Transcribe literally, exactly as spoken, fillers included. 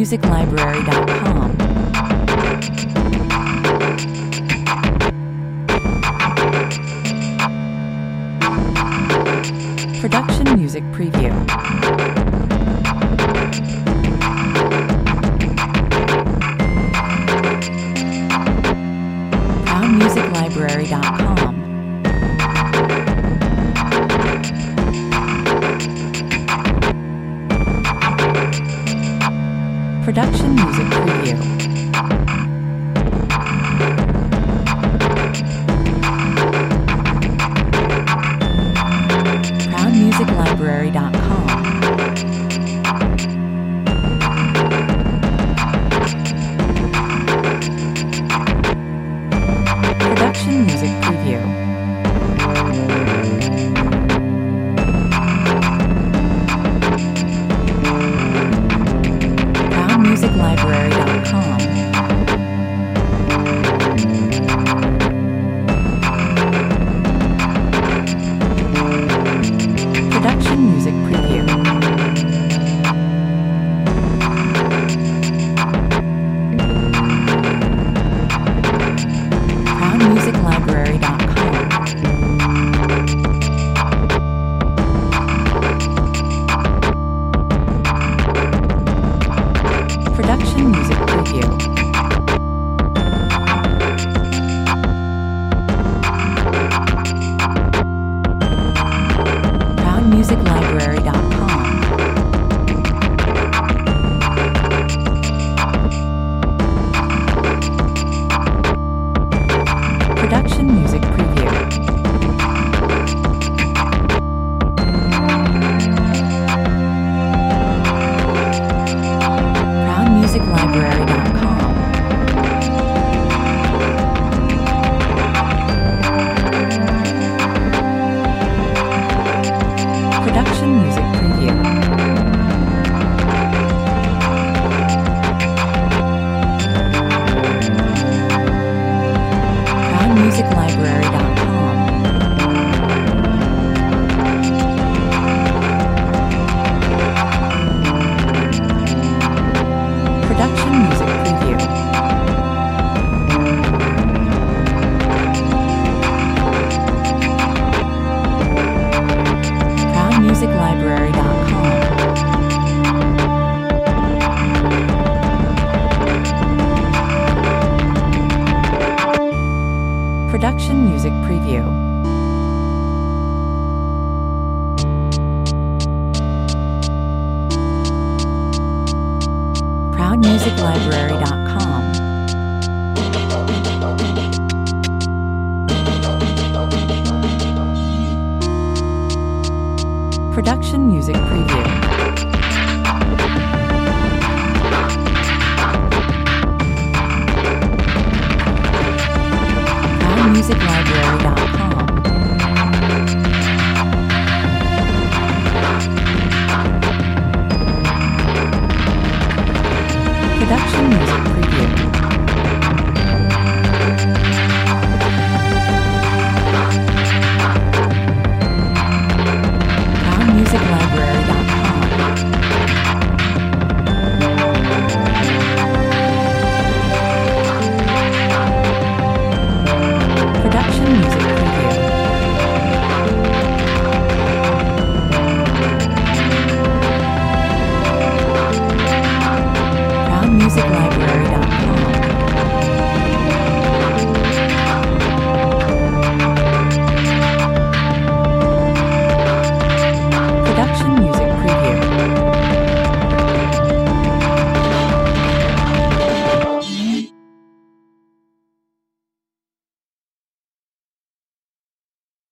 music library dot com. Production Music Preview. proud music library dot com. Production Music Preview. proud music library dot com. Production Music Preview. proud music library dot com. Production Music Preview. proud music library dot com. Production Music Preview. proud music library dot com. Production Music Preview. proud music library dot com. Production Music Preview. proud music library dot com. Production Music Preview. proud music library dot com. Production Music Preview. proud music library dot com. Production Music Preview. proud music library dot com.